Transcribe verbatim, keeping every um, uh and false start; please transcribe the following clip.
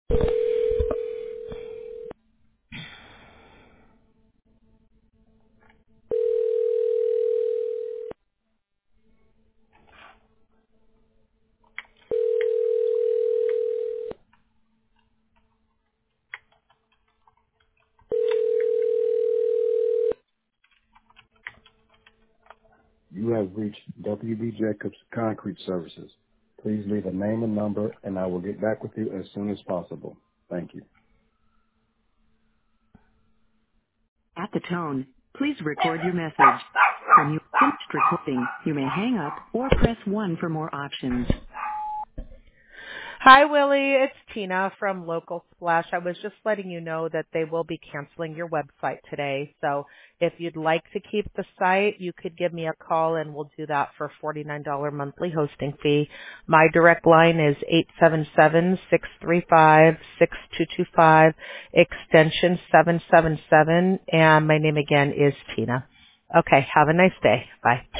You have reached W B. Jacobs Concrete Services. Please leave a name and number, and I will get back with you as soon as possible. Thank you. At the tone, please record your message. When you have finished recording, you may hang up or press one for more options. Hi, Willie. It's Tina from Local Splash. I was just letting you know that they will be canceling your website today. So if you'd like to keep the site, you could give me a call and we'll do that for forty-nine dollars monthly hosting fee. My direct line is eight seven seven, six three five, six two two five, extension seven seven seven, and my name again is Tina. Okay, have a nice day. Bye.